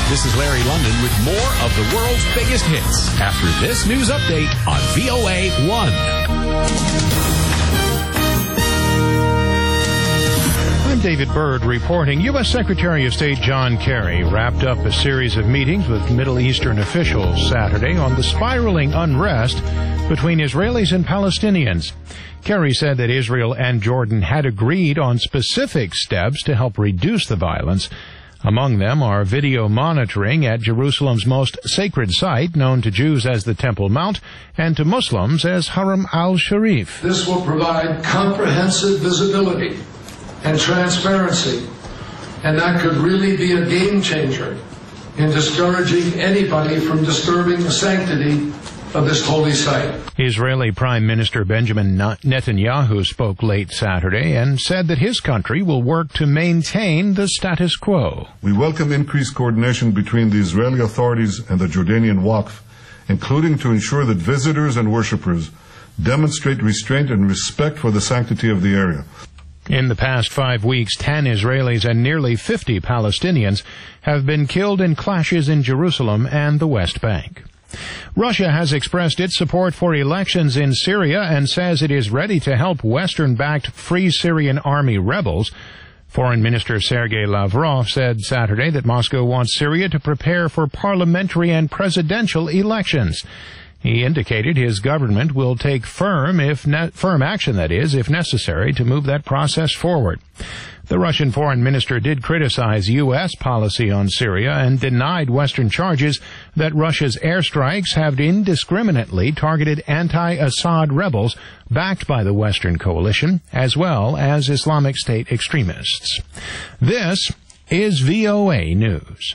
This is Larry London with more of the world's biggest hits after this news update on VOA 1. I'm David Byrd reporting. U.S. Secretary of State John Kerry wrapped up a series of meetings with Middle Eastern officials Saturday on the spiraling unrest between Israelis and Palestinians. Kerry said that Israel and Jordan had agreed on specific steps to help reduce the violence. Among them are video monitoring at Jerusalem's most sacred site, known to Jews as the Temple Mount, and to Muslims as Haram al-Sharif. This will provide comprehensive visibility and transparency, and that could really be a game changer in discouraging anybody from disturbing the sanctity of this holy site. Israeli Prime Minister Benjamin Netanyahu spoke late Saturday and said that his country will work to maintain the status quo. We welcome increased coordination between the Israeli authorities and the Jordanian Waqf, including to ensure that visitors and worshippers demonstrate restraint and respect for the sanctity of the area. In the past 5 weeks, 10 Israelis and nearly 50 Palestinians have been killed in clashes in Jerusalem and the West Bank. Russia has expressed its support for elections in Syria and says it is ready to help Western-backed Free Syrian Army rebels. Foreign Minister Sergei Lavrov said Saturday that Moscow wants Syria to prepare for parliamentary and presidential elections. He indicated his government will take firm action, if necessary, to move that process forward. The Russian foreign minister did criticize U.S. policy on Syria and denied Western charges that Russia's airstrikes have indiscriminately targeted anti-Assad rebels backed by the Western coalition, as well as Islamic State extremists. This is VOA News.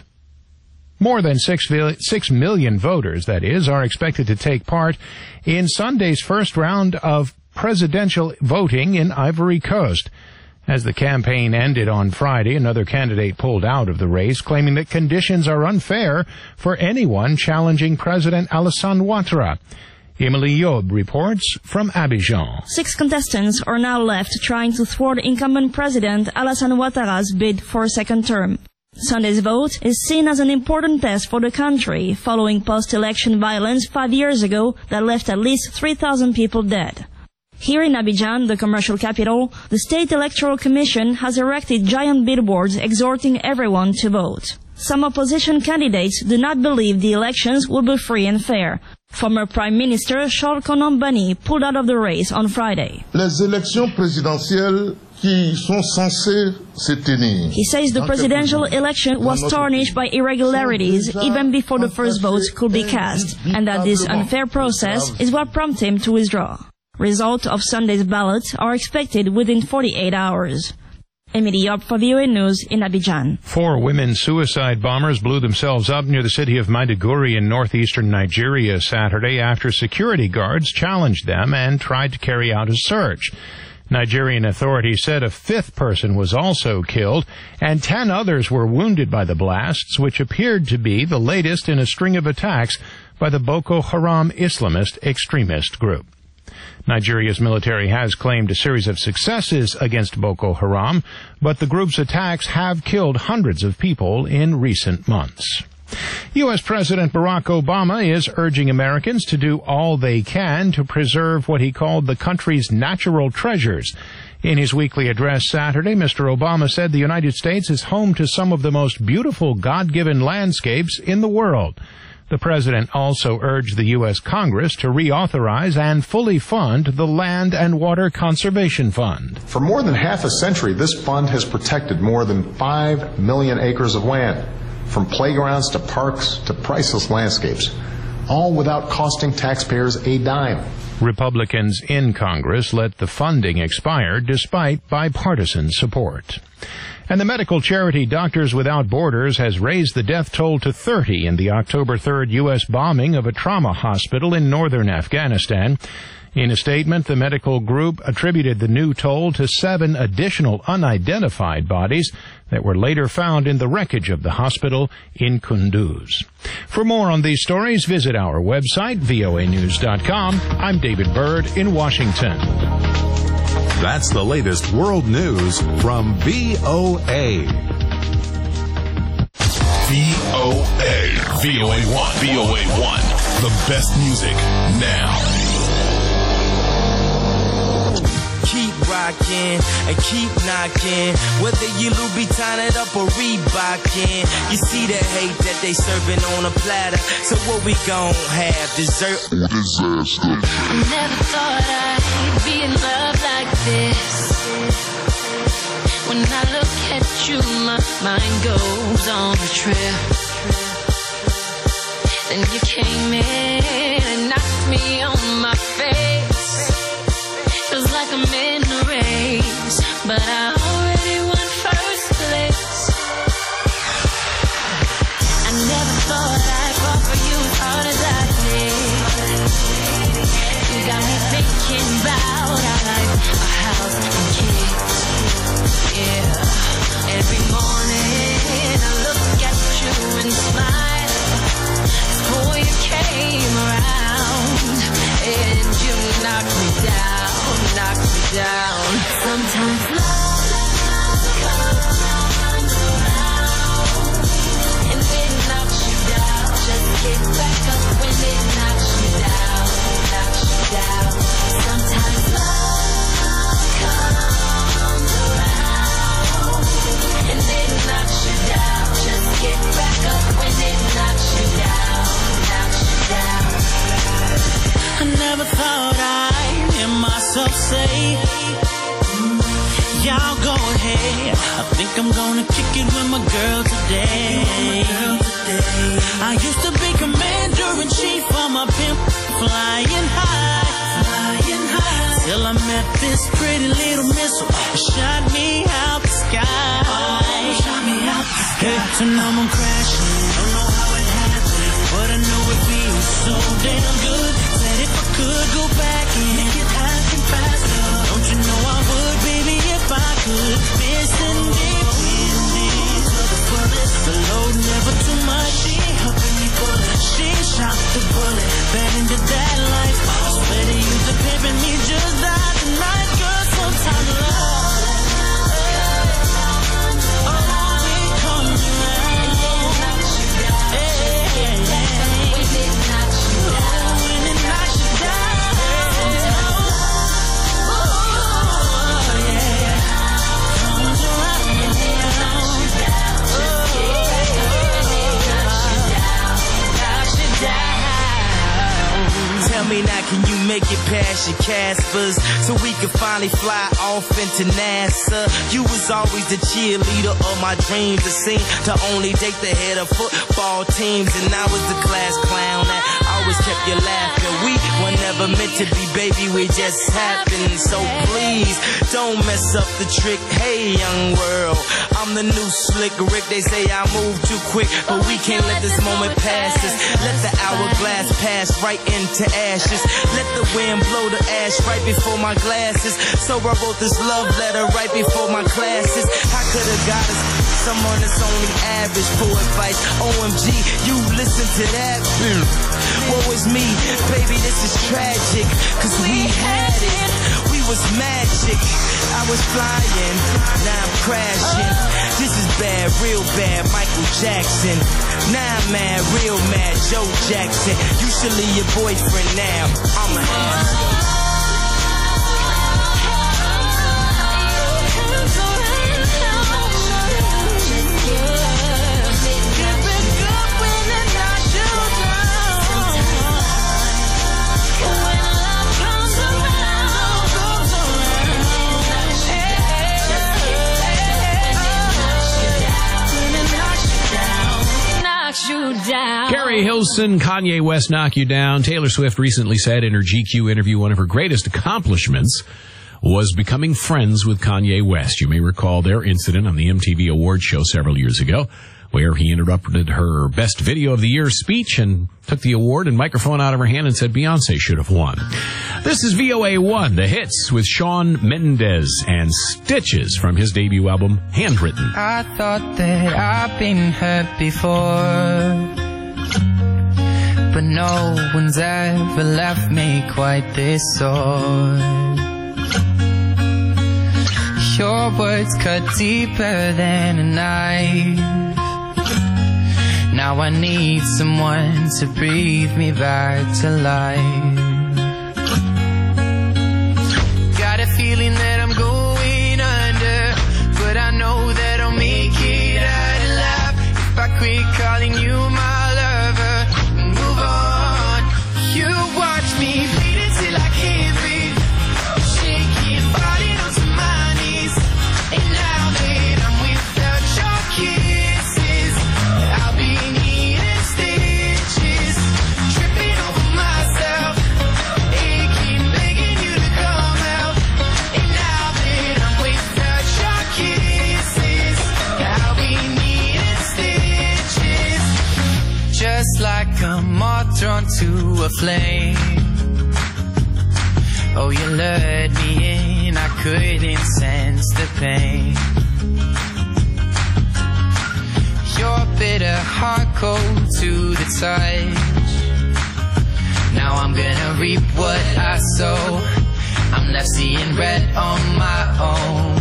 More than 6 million voters, that is, are expected to take part in Sunday's first round of presidential voting in Ivory Coast. As the campaign ended on Friday, another candidate pulled out of the race, claiming that conditions are unfair for anyone challenging President Alassane Ouattara. Emily Yob reports from Abidjan. 6 contestants are now left trying to thwart incumbent President Alassane Ouattara's bid for a second term. Sunday's vote is seen as an important test for the country, following post-election violence 5 years ago that left at least 3,000 people dead. Here in Abidjan, the commercial capital, the State Electoral Commission has erected giant billboards exhorting everyone to vote. Some opposition candidates do not believe the elections will be free and fair. Former Prime Minister Charles Konan Banny pulled out of the race on Friday. Les élections présidentielles qui sont censées se tenir. He says the presidential election was tarnished by irregularities even before the first votes could be cast, and that this unfair process is what prompted him to withdraw. Results of Sunday's ballots are expected within 48 hours. Emily Yob for VOA News in Abidjan. 4 women suicide bombers blew themselves up near the city of Maiduguri in northeastern Nigeria Saturday after security guards challenged them and tried to carry out a search. Nigerian authorities said a 5th person was also killed and 10 others were wounded by the blasts, which appeared to be the latest in a string of attacks by the Boko Haram Islamist extremist group. Nigeria's military has claimed a series of successes against Boko Haram, but the group's attacks have killed hundreds of people in recent months. U.S. President Barack Obama is urging Americans to do all they can to preserve what he called the country's natural treasures. In his weekly address Saturday, Mr. Obama said the United States is home to some of the most beautiful God-given landscapes in the world. The president also urged the U.S. Congress to reauthorize and fully fund the Land and Water Conservation Fund. For more than half a century, this fund has protected more than 5 million acres of land, from playgrounds to parks to priceless landscapes, all without costing taxpayers a dime. Republicans in Congress let the funding expire despite bipartisan support. And the medical charity Doctors Without Borders has raised the death toll to 30 in the October 3rd U.S. bombing of a trauma hospital in northern Afghanistan. In a statement, the medical group attributed the new toll to 7 additional unidentified bodies that were later found in the wreckage of the hospital in Kunduz. For more on these stories, visit our website, voanews.com. I'm David Byrd in Washington. That's the latest world news from VOA. VOA. VOA1. VOA1. The best music now. Keep rocking and keep knocking. Whether you Louboutin it up or Reebokin, you see the hate that they serving on a platter. So what we gon' have? Dessert or disaster? I never thought I'd be in love like this. When I look at you, my mind goes on a trip. Then you came in and knocked me on my face. Feels like I'm in a race, but I already won first place. I never thought I'd fall for you as hard as I did. You got me thinking about our life, our house and kids. Yeah, every morning I look at you and smile. Before you came around, and you knocked me down. Sometimes love comes around and it knocks you down. Just get back up when it knocks you down. Sometimes love comes around and it knocks you down. Just get back up when it knocks you down. I never thought I'd hear myself say, y'all go ahead. I think I'm gonna kick it with my girl today. I used to be commander-in-chief for my pimp, flying high. Till I met this pretty little missile, shot me out the sky. Hey, so now I'm crashing. Don't know how it happened, but I know it feels so damn good. Said if I could go back and make it happen faster, don't you know I would, baby, if I could. Missing deep in these other bullets, the load never too much. She helping me pull it, she shot the bullet, back into that life. I swear to you, the pimping me just died tonight, girl. Sometimes love. Tell me now, can you make it past your Caspers so we can finally fly off into NASA? You was always the cheerleader of my dreams. It seemed to only date the head of football teams, and I was the class clown that always kept you laughing. We were never meant to be, baby, we just happened. So please don't mess up the trick. Hey, young world, I'm the new slick Rick. They say I move too quick, but we can't let this moment pass us. Let the hourglass pass right into ashes. Let the wind blow the ash right before my glasses. So I wrote this love letter right before my classes. I could have got us someone that's only average for advice. OMG, you listen to that? Woe is me, baby, this is tragic, cause we had it, we was magic. I was flying, now I'm crashing. This is bad, real bad, Michael Jackson. Now I'm mad, real mad, Joe Jackson. You should leave your boyfriend now, I'm a ass. Carrie Hilson, Kanye West knock you down. Taylor Swift recently said in her GQ interview one of her greatest accomplishments was becoming friends with Kanye West. You may recall their incident on the MTV Awards show several years ago, where he interrupted her Best Video of the Year speech and took the award and microphone out of her hand and said Beyonce should have won. This is VOA1, the hits with Shawn Mendes and Stitches from his debut album, Handwritten. I thought that I've been hurt before, but no one's ever left me quite this sore. Your words cut deeper than a knife. Now I need someone to breathe me back to life. Got a feeling that I'm going under, but I know that I'll make it out alive if I quit calling you my lover and move on. You watch me bleeding till I can't breathe, shaking, falling onto my knees. And now that I'm without your kisses, I'll be needing stitches, tripping over myself, aching, begging you to come out. And now that I'm without your kisses, I'll be needing stitches. Just like a moth drawn to a flame. Oh, you lured me in, I couldn't sense the pain. Your bitter heart cold to the touch. Now I'm gonna reap what I sow. I'm left seeing red on my own.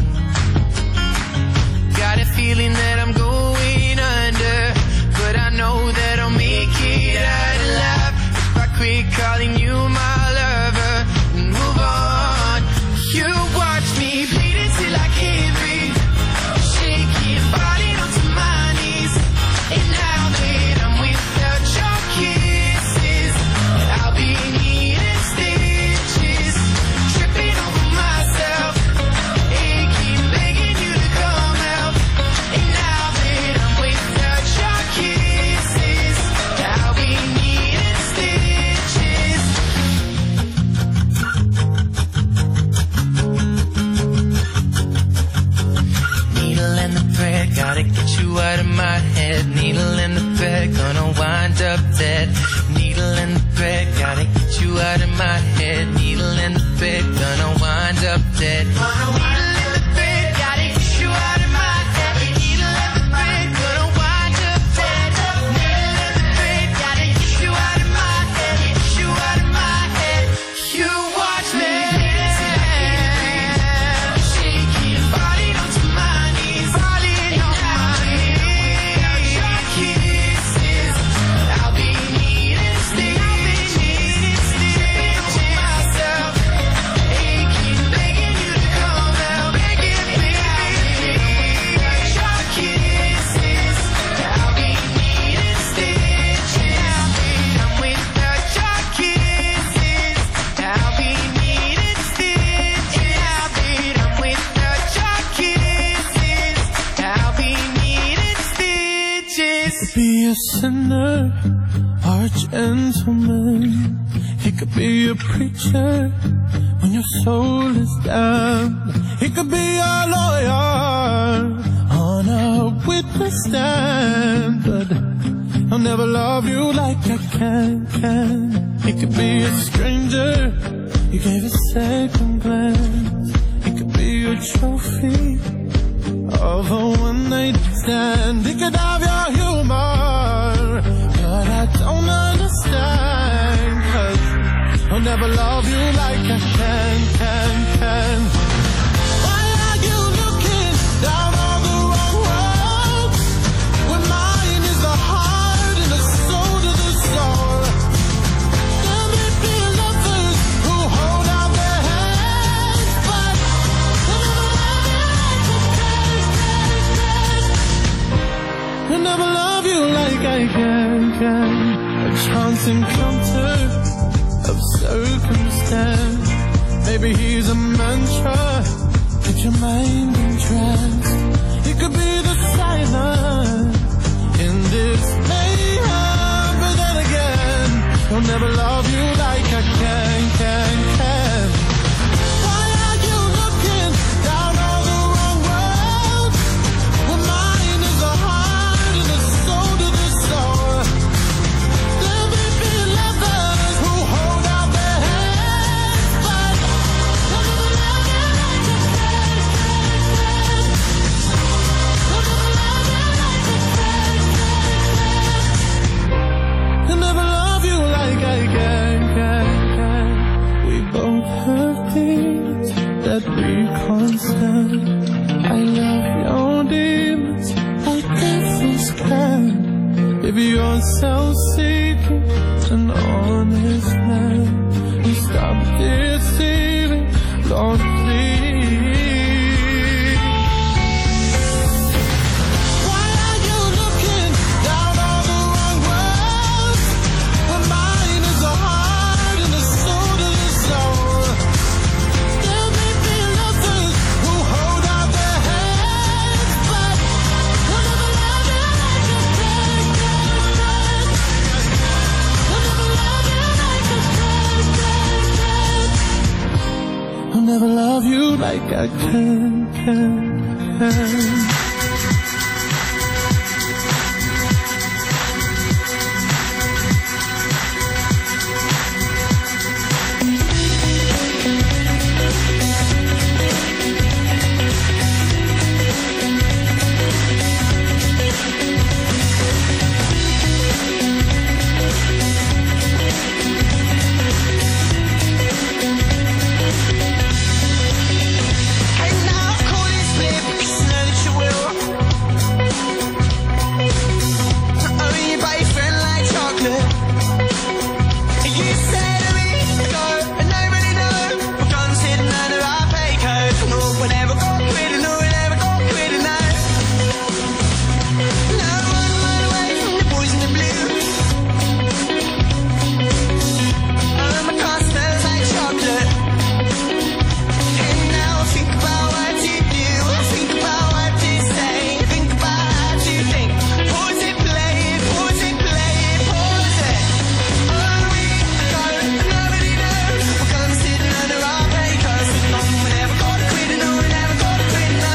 Got a feeling that I'm going under, but I know that I'll make it out alive if I quit calling you my lover and move on. You watch me bleeding till I can't breathe, shaking, falling onto my knees. And now that I'm without your kisses, I'll be needing stitches, tripping over myself, aching, begging you to come out. And now that I'm without your kisses, I'll be needing stitches. Needle in the thread, gotta get you out of my head. Needle in the thread, gonna wind up dead. Needle in the thread, gotta get you out of my head. Needle in the thread, gonna wind up dead. Needle in the thread, gotta get you out of my head. Needle in the thread, gonna wind up dead. Needle in the thread, gotta get you out of my head. Get you out of my head. You watch me shaking, falling onto my knees, falling on my knees. Your kisses, I'll be needing stitches, tripping over myself, aching, begging you to come out, begging me. Your kisses, I'll be needing stitches. I'm without your kisses, I'll be needing stitches. I'm without your kisses, I'll be needing stitches. He could be a sinner or a gentleman. He could be a preacher when your soul is down. He could be a lawyer on a witness stand, but I'll never love you like I can. He could be a stranger you gave a second glance. He could be a trophy of a one-night stand. He could have your humor, but I don't understand, 'cause I'll never love you like I can. Why are you looking down all the wrong roads, when mine is the heart and the soul to the soul? There may be lovers who hold out their hands, but I'll never love you like I can. A chance encounter of circumstance. Maybe he's a mantra, get your mind in trance. He could be the silence in this mayhem, but then again, I'll never love you like I can. Why are you looking down all the wrong roads, when mine is the heart and the soul to the soul? There may be lovers who hold out their hands, but I'll never love you like I can. I'll never love you like I can. I'll never love you like I can. Baby, you're self-seeking, an honest man. And stop deceiving, Lord, please. Why are you looking down on the wrong words? The mind is a heart and the soul to the soul. There may be lovers who hold out their hands, but we'll never love you like a friend. We'll never love you like a friend. I'll never love you like I can. Hey, now call this flip, 'cause I know that you will. Oh, you buy your friend like chocolate. And you say to me, go, and nobody knows. We're gone sitting under our pay code. No, we're never gonna quit it, no, we're never gonna quit it, no. No one run away from the boys in the blue. Oh, my car smells like chocolate. And now I think about what you do, I think about what you say, think about how you think. Pause it, play it, pause it, play it, pause it. Oh, we go, nobody knows. We're gonna sit under our pay cause we're never gonna quit it, no, we're never gonna quit it, no.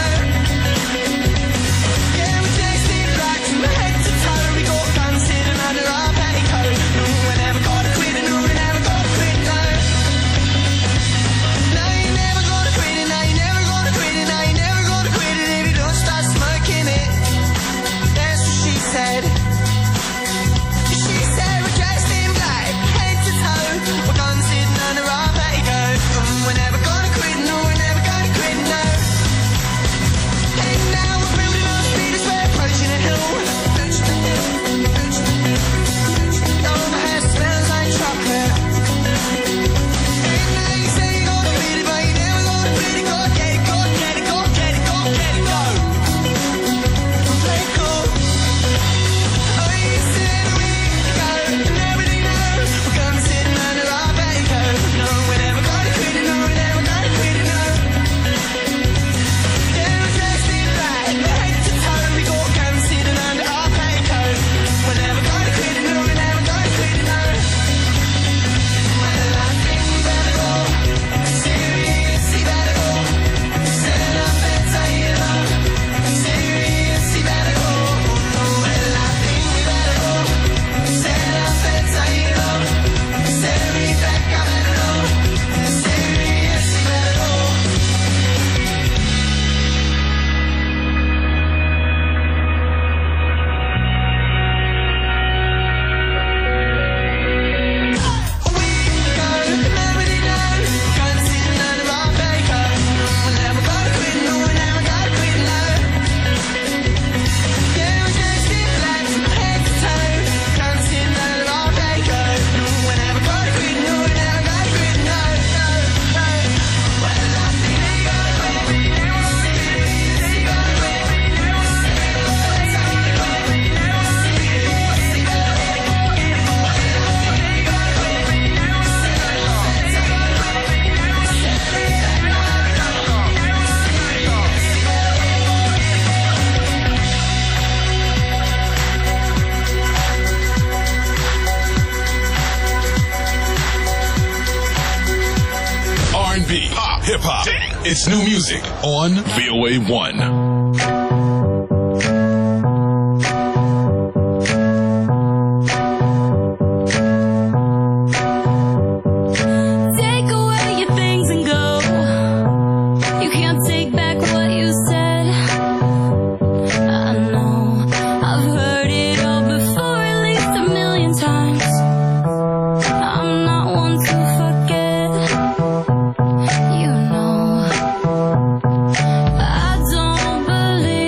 Yeah, we chased it back from head to toe. We got guns sitting under our pay code. No, we're never gonna quit it, no, we're never gonna quit it, no. No, you're never gonna quit it, no, you're never gonna quit it, no, you're never gonna quit it if you don't start smoking it. That's what she said. She said we're dressed in black, head to toe. We're gonna sit under our pay code. We're never gonna quit, no, we're never gonna quit, no. And now we're building our speed as we're approaching a hill. Oh, my hair smells like chocolate. And now you say you're gonna quit it, but you're never gonna quit it. Go get it, go get it, go get it, go get it, go. Play it cool. Oh, you said we go, nobody knows. We're gonna sit under our pay code. No, we're never gonna quit it, no, we're never gonna quit it, no. Yeah, we're dressed in black, head to toe. We got guns sitting under our pay code. We're never gonna quit it, no, we're never gonna quit it, no. Well, I think we better go. Seriously, better go. Set up and tie it up. Seriously, better go. Well, I think we better go. Set up and tie it up. Seriously, back up and go. Seriously, better go. We go, nobody knows. Guns sitting under our pay code. We're never gonna quit, no, we're never gonna quit, no. Yeah, we're dressed in black from head to toe. Guns sitting under our pay code. We're never gonna quit, no, we're never gonna quit, no, no, no. Well, I think they gonna quit, they gonna quit, they gonna quit, they gonna R&B, pop, hip-hop. It's new music on VOA 1. Take away your things and go. You can't take back what you said. I know I've heard it all before, at least a million times. I'm not one to forget. You know I don't believe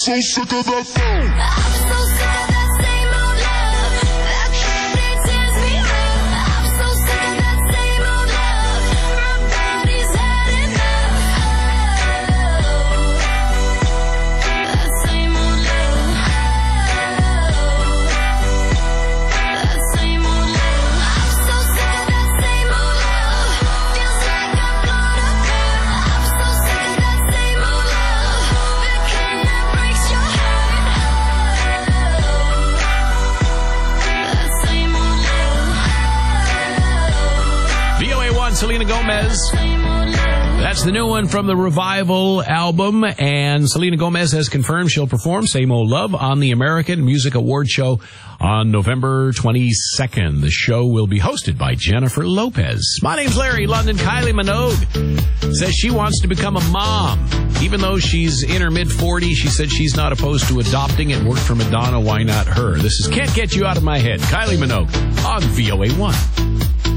So sick of that phone. I'm so sick of that same old love that candy tears me up. I'm so sick of that same old love. My body's had enough. That same old love. That same old love. I'm so sick of that same old love. Feels like I'm gonna burn. I'm so sick of that same old love. The kind that breaks your heart. That same old love. VOA1, Selena Gomez. That's the new one from the Revival album, and Selena Gomez has confirmed she'll perform Same Old Love on the American Music Award Show on November 22nd. The show will be hosted by Jennifer Lopez. My name's Larry London. Kylie Minogue says she wants to become a mom. Even though she's in her mid-40s, she said she's not opposed to adopting and worked for Madonna. Why not her? This is Can't Get You Out of My Head. Kylie Minogue on VOA1.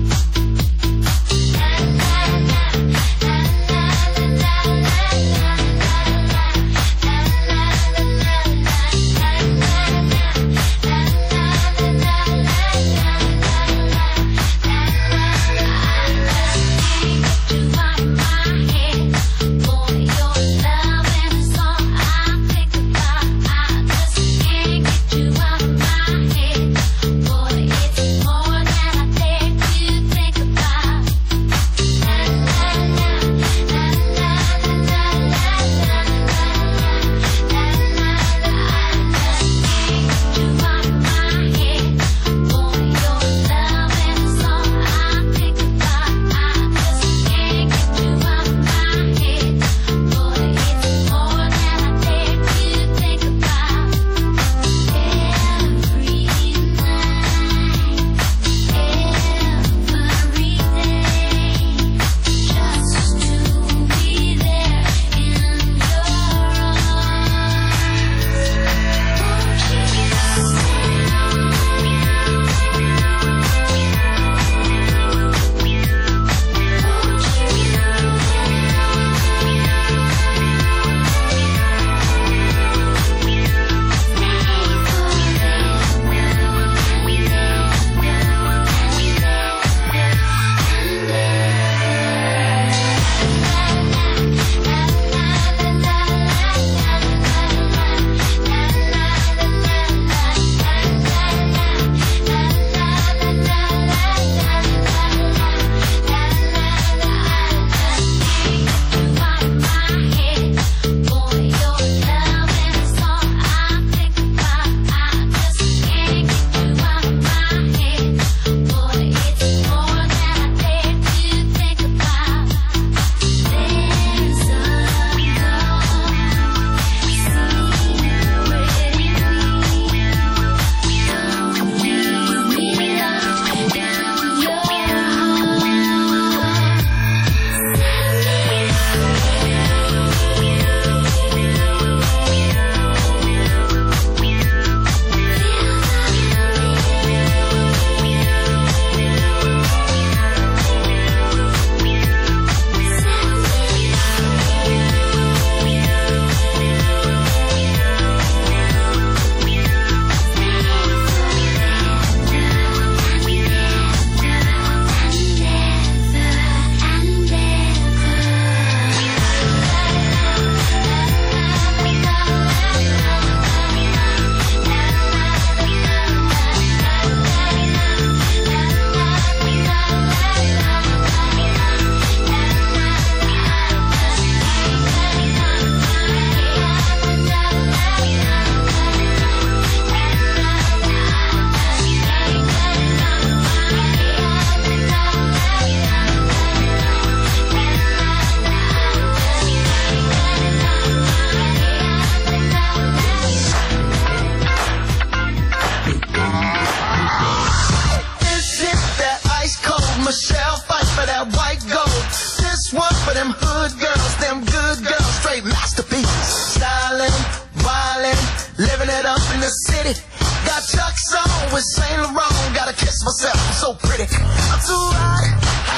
the city. Got Chuck's on with Saint Laurent. Gotta kiss myself, I'm so pretty. I'm too hot.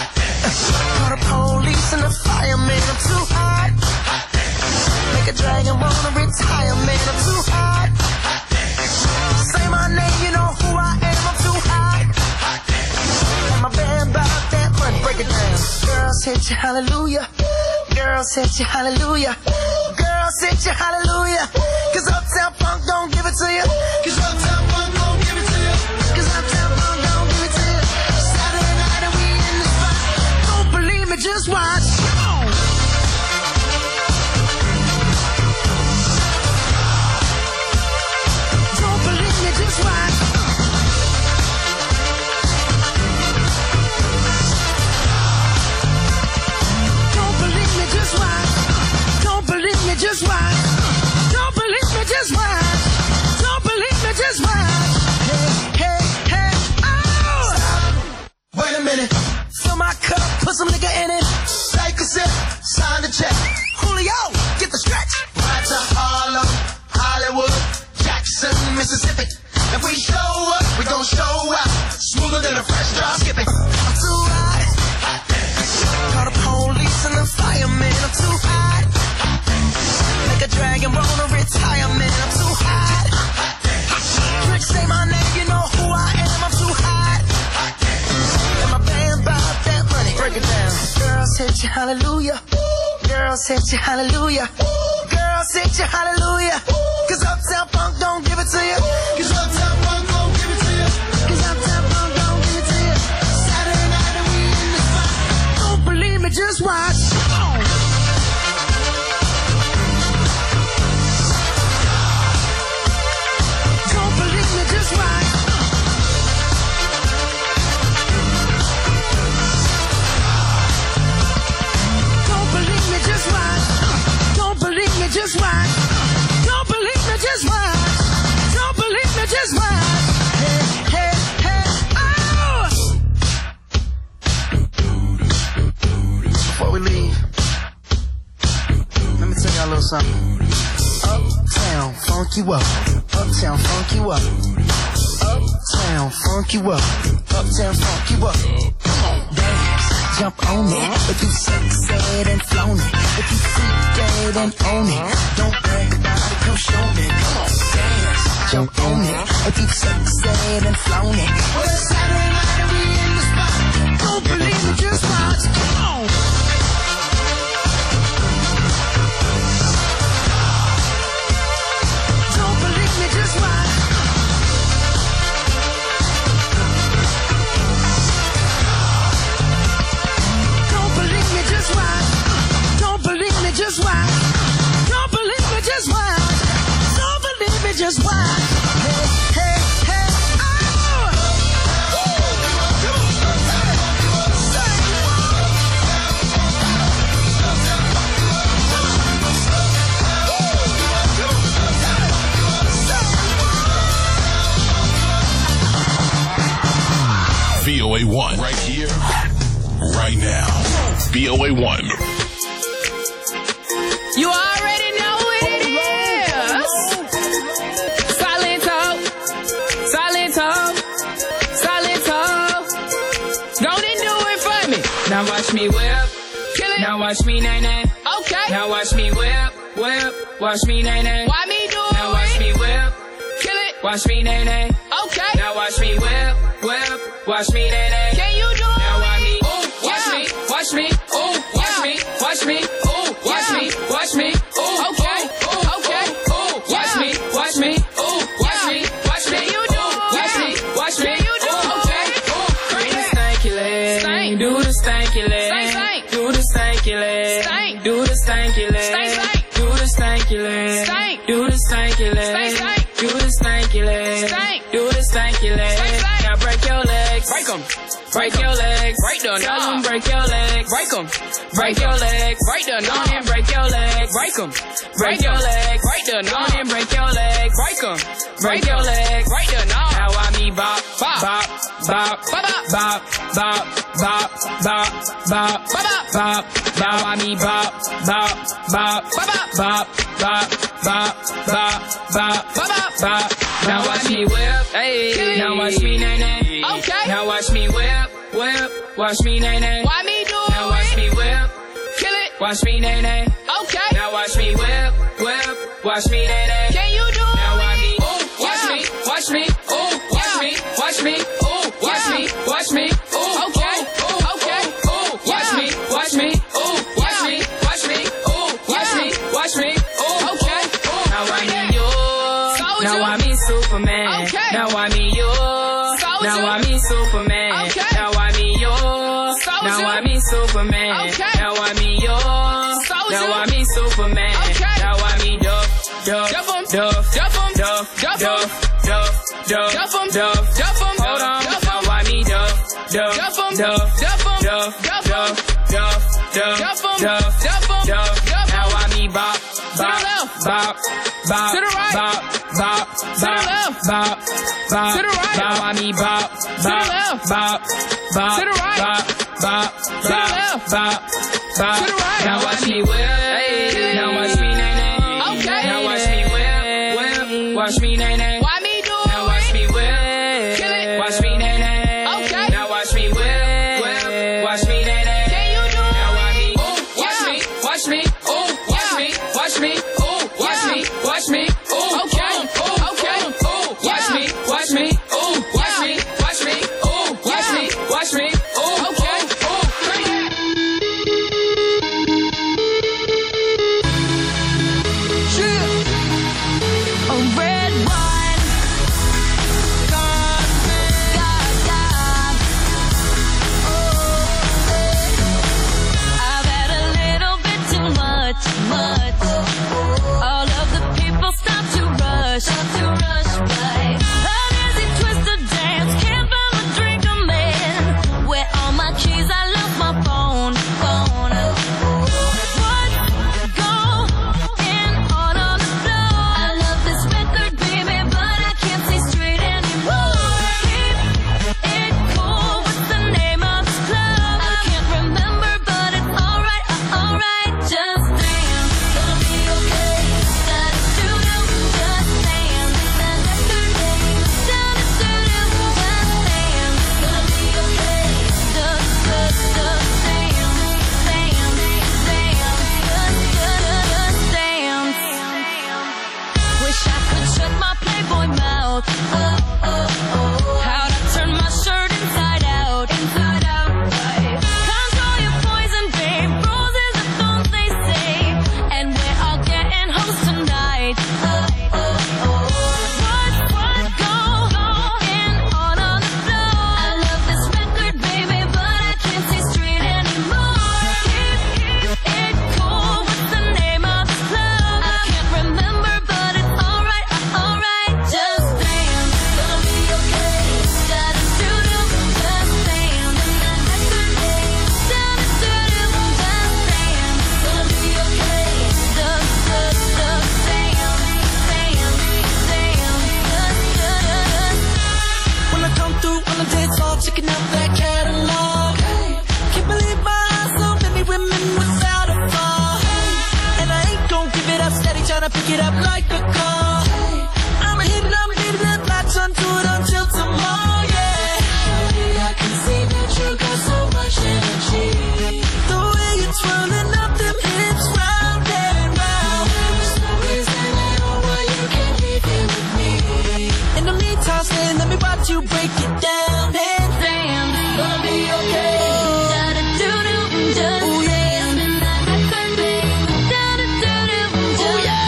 Call the police and the fireman. I'm too hot. Make a dragon wanna retire, man. I'm hit you hallelujah. Girls hit you hallelujah. Girls hit you hallelujah. Cause Uptown Funk don't give it to you. Cause Uptown Funk don't give it to you. Cause Uptown Funk don't give it to you. Saturday night and we in the spot. Don't believe me, just watch. Come on. Don't believe me, just watch. Just watch. Don't believe me, just watch. Don't believe me, just watch. Don't believe me, just watch. Hey, hey, hey, oh! Wait a minute. Fill my cup, put some nigga in it. Take a sip, sign the check. Julio, get the stretch. Right to Harlem, Hollywood, Jackson, Mississippi. If we show up, we gon' show out. Smoother than a fresh drop skipping. I'm too hot. Call the police and the fireman. I'm too hot. Make a dragon roll a retirement. I'm too hot. Trick say my name, you know who I am. I'm too hot. And my band bought that money. Break it down. Girls hit you hallelujah. Girls hit you hallelujah. Girls hit you hallelujah. Cause Uptown Funk don't give it to you. Cause Uptown Funk don't give it to you. Cause Uptown Funk don't give it to you. Saturday night and we in the spot. Don't believe me, just watch. Come on. Don't believe me, just watch. Don't believe me, just watch. Don't believe me, just watch. Don't believe me, just watch. Don't believe me, just watch. Hey, hey, hey, oh! Before we leave, let me tell y'all a little something. Uptown, funk you up. Uptown, funk you up. Uptown, funk you up. Uptown, funk you up. Come on, dance, jump on it. If you sexed and flown it. If you freaked and own it. Don't brag about it, come show me. Come on, dance, jump on it. If you sexed and flown it. Well, it's Saturday night and we in the spot. Don't believe me, just watch. Come on. Don't believe me, just watch. Don't believe me, just watch. Don't believe me, just watch. Don't believe me, just watch. Don't believe me, just watch. Hey, hey, hey, oh! VOA1 right here, right now. VOA1. You already know what it is. Silent talk, silent talk, silent talk. Go and do it for me. Now watch me whip, kill it. Now watch me nay nay. Okay. Now watch me whip, whip. Watch me nay nay. Why me do it? Now watch me whip, kill it. Watch me nay nay. Okay. Now watch me whip, whip. Watch me nay nay. Can you do it? Now watch me. Ooh, watch me, watch me. Ooh, watch me, watch me. Ooh, watch me, watch me. Ooh, okay, okay. Ooh, watch me, watch me. Ooh, watch me, watch me. You do it. Watch me, watch me. You do it. Okay. Bring the stanky leg. Do the stanky leg. Do the stanky leg. Do the stanky leg. Do the stanky leg. Do the stanky leg. Do the stanky leg. Do the stanky leg. Now break your legs. Break them. Break your legs. Break the knob. Break your legs. Break them. Break your legs. Break the knob and break your legs. Break them. Break your legs. Break the knob and break your legs. Break them. Break your legs. Break the knob. Now I me bop, bop, bop, bop, bop, bop, bop, bop, bop, bop, bop, bop. Now I me bop, bop, bop, bop, bop, bop, bop, bop, bop, bop, bop. Now watch me whip, hey. Now watch me nay nay. Okay. Now watch me whip, whip. Watch me nay nay. Why me do it? Now watch me whip, kill it. Watch me nay nay. Okay. Now watch me whip, whip. Watch me nay nay. Can you do it? Now watch me. Ooh, watch me, watch me. Ooh, watch me, watch me. Ooh, watch me, watch me. Ooh, okay, okay. Ooh, watch me, watch me. Soldier. Now I mean Superman. Okay. Now I mean you. Soldier. Now I mean Superman. Okay. Now I mean you. Soldier. Now I mean Superman. Okay. Now I mean you. Soldier. Now I mean Superman. Okay. Now I mean Duff. Duff 'em. Duff 'em. Duff 'em. Duff 'em. Duff 'em. Hold on. Duff 'em. Now I mean Duff. Duff 'em. Duff. Duff 'em. Duff. Duff 'em. Duff. Duff 'em. Duff. Duff 'em. Duff. Duff 'em. Now I mean Bop. To the Bop. left. Bop. Bop. To the right. Bop. Bop. To the left. Bop. Bop. To the right. Now I mean Bop. To the left. Bop. Bop. To the right. Bop. Bop. To the left. Bop. Bop. To the right. Now watch me whip. Now watch me nay nay. Okay. Now watch me whip. Watch me nay nay. Why me do it? Now watch me whip. Kill it. Watch me nay nay. Okay. Now watch me whip. Watch me nay nay. Can you do it? Now watch me. Ooh, Watch yeah. me. Watch me. Ooh. Watch Yeah. me. Watch me. Ooh. Watch Yeah. me. Watch me. Ooh. Okay. Ooh. Okay. Ooh. Watch Yeah. me. Watch me. Ooh. Watch Yeah. me. Watch me. Ooh. Watch Yeah. me. Watch me. Ooh. Okay. Ooh. Bring it. Yeah. A red wine. God. I've had a little bit too much. All of the people stop to rush by. Uneasy twisted dance, can't find a drink I'm in. Where all my keys? I left my phone. What's going on the floor? I love this record, baby, but I can't see straight anymore. Keep it cool. What's the name of this club? I can't remember, but it's alright. Just dance, gonna be okay. Da-da-doo-doo, just dance. Da-da-doo-doo, da-da-doo-doo, just dance. Gonna be okay. Just dance. Wish I could shut my Playboy mouth. How'd I turn my shirt inside out? Control your poison, babe. Roses are thorns, they say. And we're all getting hoes tonight. What's going on the floor? I love this record, baby, but I can't see straight anymore. Keep it cool. What's the name of this club? I can't remember, but it's alright. Just dance, gonna be okay. Da-da-doo-doo, just dance. Da-da-doo-doo, da-da-doo-doo, just dance. Gonna be okay. Just dance. When I come through on the dance hall, checking out that catalog. Can't believe my eyes, so many women without a flaw. And I ain't gon' give it up, steady tryna pick it up like a car. I'ma hit it, latch onto it until tomorrow, yeah. Shawty, I can see that you got so much energy. The way you're twirling up them hips round and round. There's no reason at all why you can't leave here with me. In the meantime, stay, let me watch you break it down. And dance, gonna be okay. Da-da-doo-doo, just Ooh, yeah. Da-da-doo-doo, Ooh, yeah.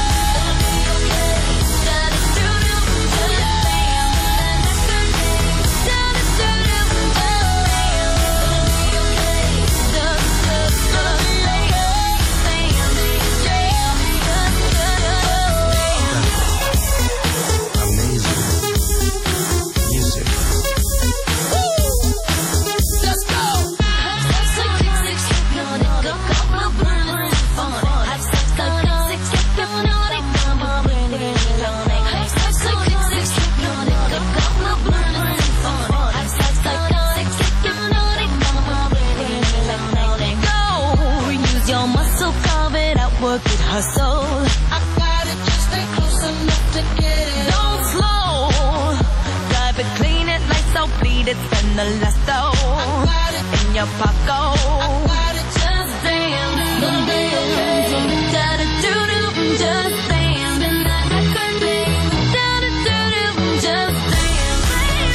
work it, hustle. I got it, just stay close enough to get it. Don't slow. Drive it, clean it, lights out, bleed it, spend the last dough in your pocket. I got it, Just dance, gonna be okay. Da-da-doo-doo, just dance. Spin that record, babe. Da-da-doo-doo, just dance, baby.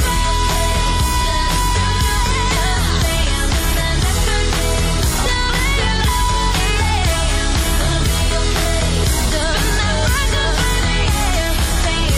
Da-da-doo-doo, just dance. Spin that record, babe.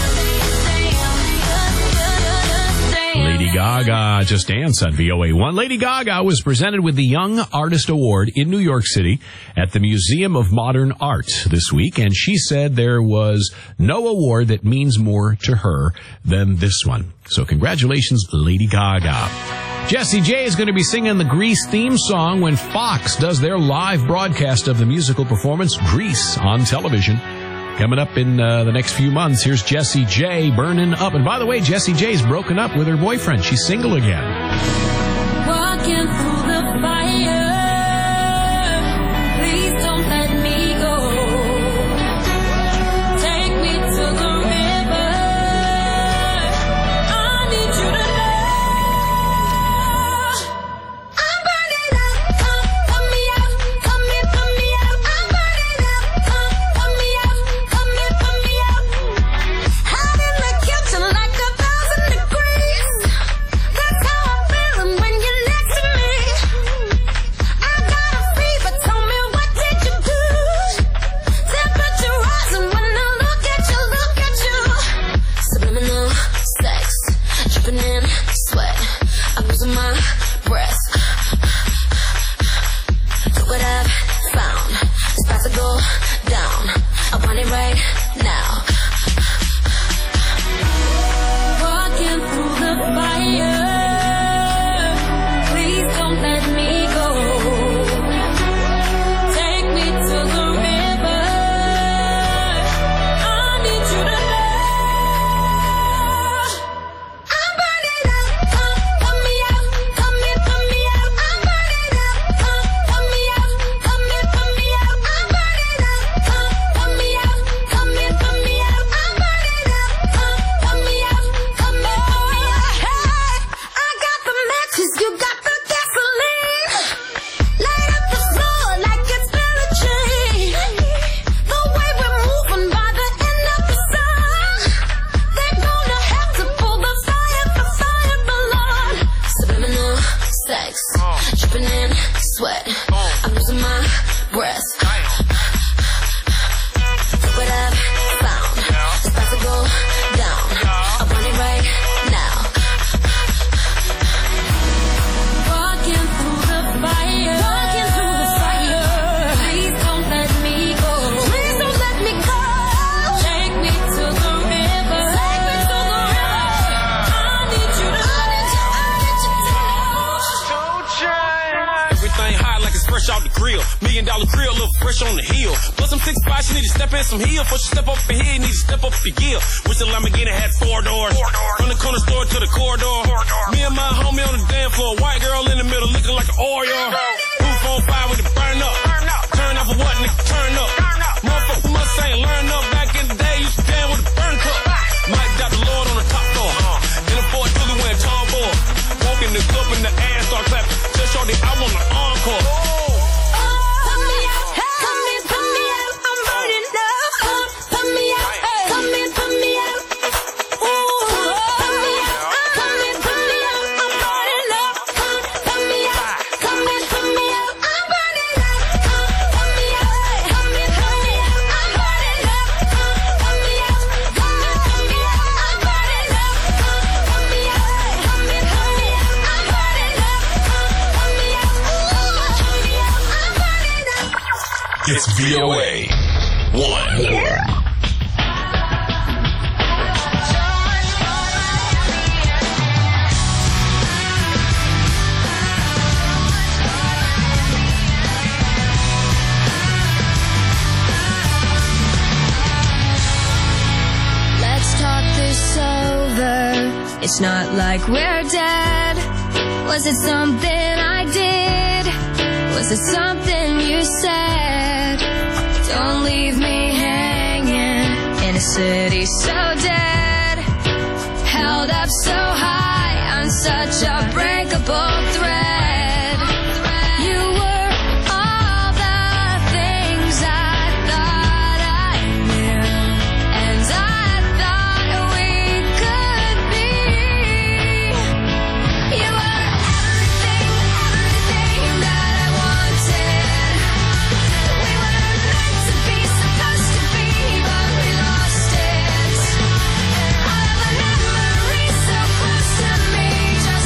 Gaga, Just Dance on VOA1. Lady Gaga was presented with the Young Artist Award in New York City at the Museum of Modern Art this week, and she said there was no award that means more to her than this one. So congratulations, Lady Gaga. Jessie J is going to be singing the Grease theme song when Fox does their live broadcast of the musical performance Grease on television. Coming up in the next few months, here's Jessie J, Burning Up. And by the way, Jessie J's broken up with her boyfriend. She's single again. Walking through the fire, please don't let me go. Take me to the river, I need you to know. I'm burning up, come put me out, come here, put me out. I'm burning up, come put me out, come here, put me out. Hot in the kitchen like 1,000 degrees. That's how I'm feeling when you're next to me. I got a fever, tell me what did you do? Temperature rising when I look at you, look at you. Subliminal sex, dripping in sweat. I'm losing my breath. Look what I've found. It's about to go down. I want it right now. Walking through the fire, please don't let me go. Take me to the river, I need you to know. I'm burning up, come put me out, come here, put me out. I'm burning up, come put me out, come here, put me out. I'm burning up, come put me out, come here, put me out. I'm burning up, come put me out, come here, put me out. Hey, I got the matches, you got the gasoline. Light up the floor like it's Mary Jane. The way we're moving by the end of the song, they're gonna have to pull the fire, the Lord. Subliminal sex, dripping in sweat. I'm losing my breath. Look what I've found. It's about to go down. I want it right now. Walking through the fire. Walking through the fire. Please don't let me go. Please don't let me go. Take me to the river. Take me to the river. I need you to Everything hot like it's fresh out the grill. $1 million grill, look fresh on the hill. Plus some 6'5", she need to step in some heel. Before she step up in here, need to step up the gear. Wish the Lamborghini had 4 doors. From the corner store to the corridor. Me and my homie on the dance floor. White girl in the middle looking like an Oreo. Roof on fire with it burn up. Turn off for what, nigga, turn up. Motherfucker must ain't learn up. Back in the day, used to stand with a burn cup. Mike got the Lord on the top floor. In a Ford Philly wearing tall boy. Walking the club in the ass, start clapping. Just shorty, I want an encore. Put me out, come here, put me out. I'm burning up. Put me out, come here, put me out. Ooh, put me out, come here, put me out. I'm burning up. Put me out, come here, put me out. I'm burning up. Put me out, come here, put me out. I'm burning up. Put me out, come here, put me out. I'm burning up. Put me out, come here, put me out. I'm burning up. Put me out, put me out. I'm burning up. It's VOA 1. Let's talk this over. It's not like we're dead. Was it something I did? Was it something you said? Don't leave me hanging in a city so dead. Held up so high on such a breakable thread. You were all the things I thought I knew, and I thought we could be. You were everything, everything that I wanted. We were meant to be, supposed to be, but we lost it. All of the memories so close to me, just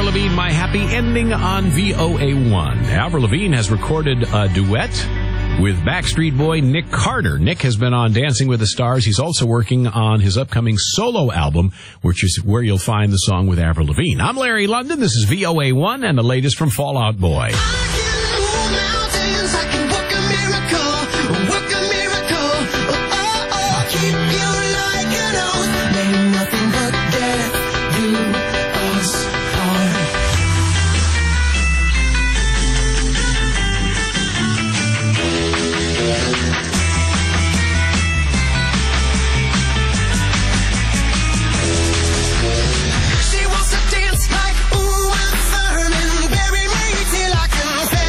Avril Lavigne, My Happy Ending on VOA1. Avril Lavigne has recorded a duet with Backstreet Boy Nick Carter. Nick has been on Dancing with the Stars. He's also working on his upcoming solo album, which is where you'll find the song with Avril Lavigne. I'm Larry London. This is VOA1 and the latest from Fall Out Boy. She wants to dance like Uma Thurman, bury me till I confess.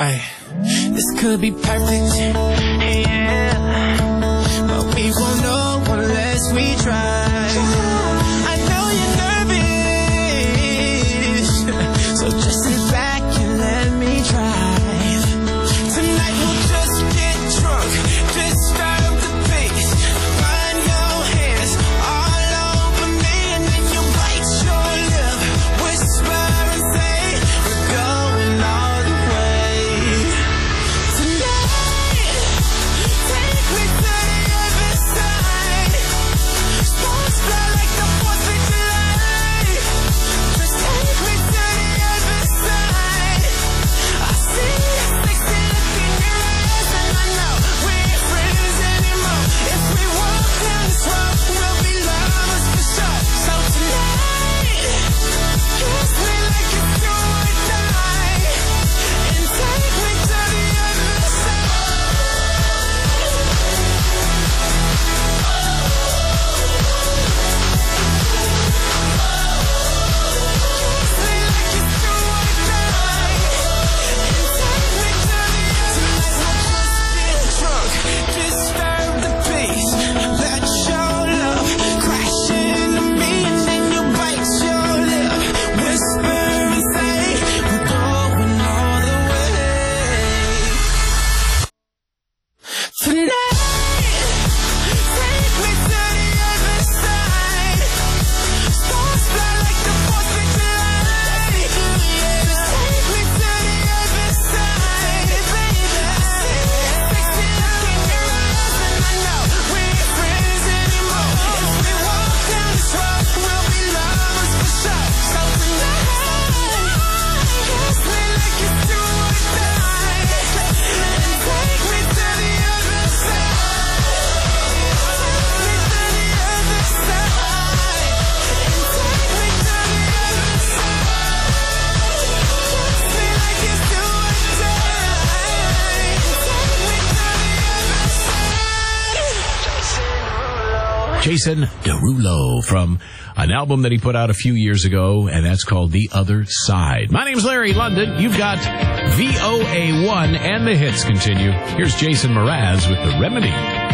Ay, this could be perfect, yeah, but we won't know unless we try. I know you're nervous, so just sit back and let me drive. Tonight we'll just get drunk, just start up the pace. Find your hands all over me, and then you bite your lip, whisper and say, we're going all the way. Tonight, take me to the other side. Sparks fly like the 4th of July. Just take me to the other side. I see a sexy look in your eyes, and I know we ain't friends anymore. If we walk down this road, we'll be lovers for sure. So tonight, kiss me like it's do or die, and take me to the other side. Kiss me like it's do or die, and take me to the other side. Tonight we'll just get drunk, disturb the peace, let your love crash into me, and then you bite your lip, whisper and say, we're going all the way. Tonight, take me to the other side. Stars fly like the 4th of July. Just take me to the other side, baby. I see a sexy look in your eyes, and I know we ain't friends anymore. If we walk down this road, we'll be lovers for sure. So tonight, kiss me like it's do or die, and take me to the other side. Take me to the other side, and take me to the other side. Kiss me like it's do or die, and take me to the other side. Jason Derulo from an album that he put out a few years ago, and that's called The Other Side. My name's Larry London. You've got VOA1, and the hits continue. Here's Jason Mraz with The Remedy.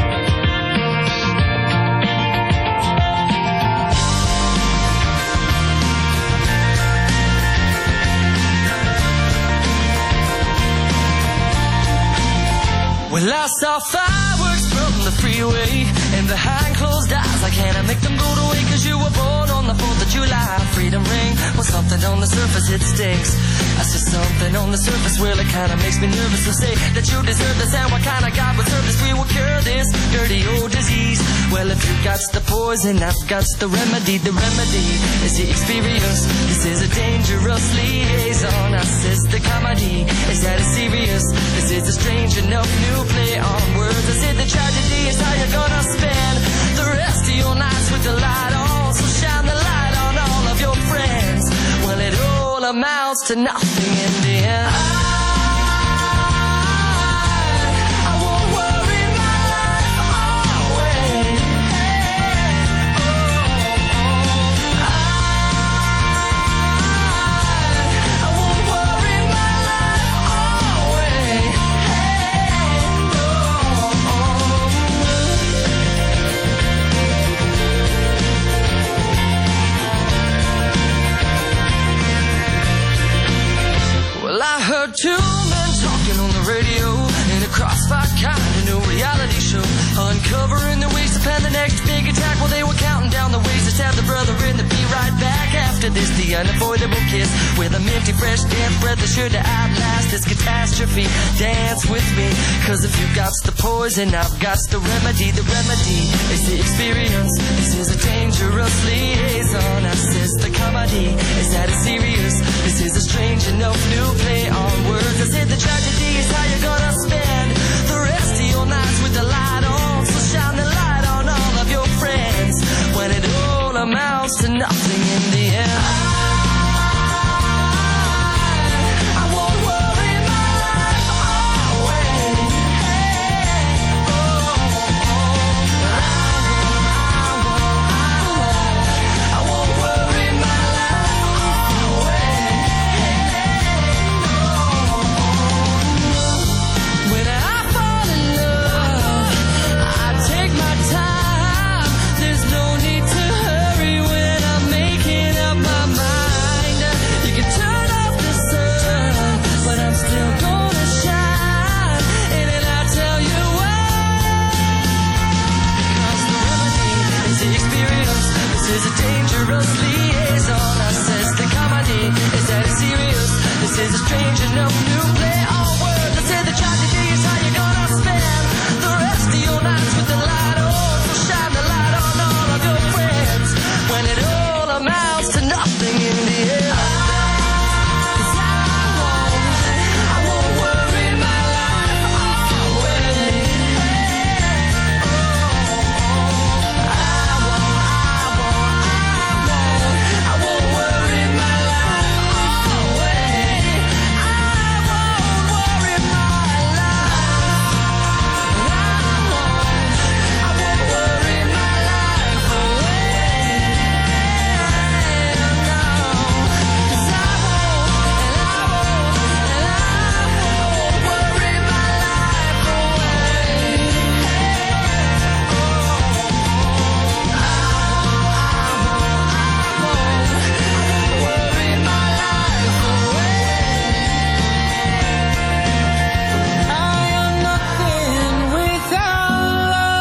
Well, I saw fireworks from the freeway, and behind closed eyes I can't make them go away. Cause you were born on the 4th of July. Freedom ring, well, something on the surface, it stinks. I see something on the surface, well, it kinda makes me nervous to say that you deserve this, and what kind of God would serve this? We will cure this dirty old disease. Well, if you got the poison, I've got the remedy. The remedy is the experience. This is a dangerous liaison. I says the comedy, is that it's serious? This is a strange enough new play on words. I said the tragedy is how you're gonna spend the rest of your nights with the light on. So shine the light on all of your friends. Well, it all amounts to nothing in the end. I won't worry my life away. I won't worry my life away. Well, I heard two men talking on the radio in a crossfire kind of new reality show, uncovering the ways to plan the next big attack. Well, they were counting down the ways to stab the brother and to be right back after this. The unavoidable kiss with a minty fresh death breath that sure to outlast this catastrophe. Dance with me, cause if you got the poison, I've got the remedy. The remedy is the experience. This is a dangerous liaison. I says the comedy, is that it's serious? This is a strange enough new play on words. I said the tragedy is how you're gonna spend the rest of your nights with the light on. So shine the light on all of your friends when it all amounts to nothing in the end. I won't worry my life away. I won't worry my life away. enough to play our words. I said the tragedy is how you're gonna spend the rest of your nights with the light on. So shine the light on all of your friends when it all amounts to nothing in the end.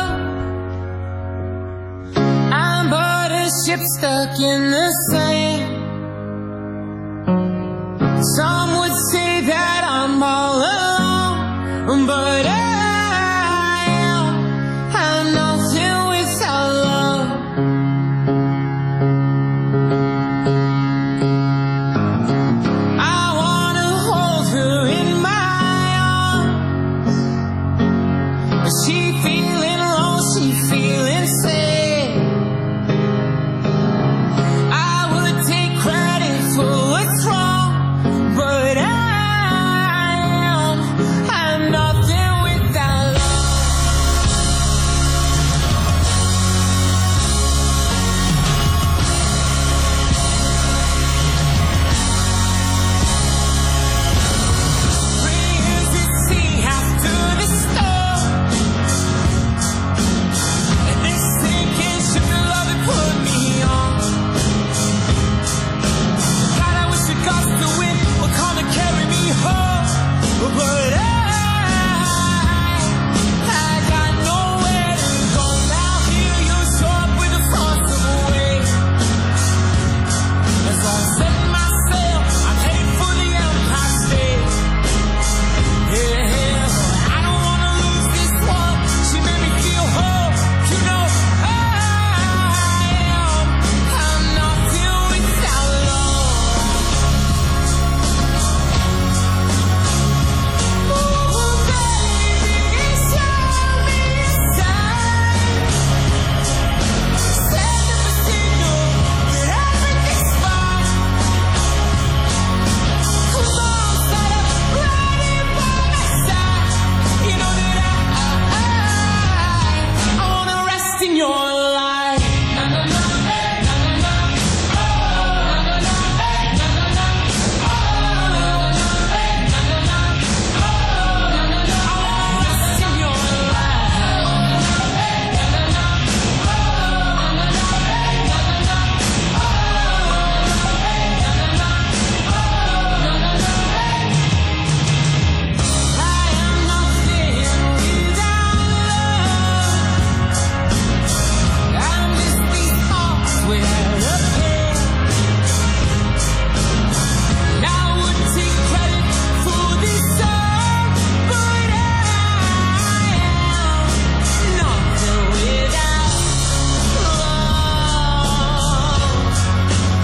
Ship stuck in the sand.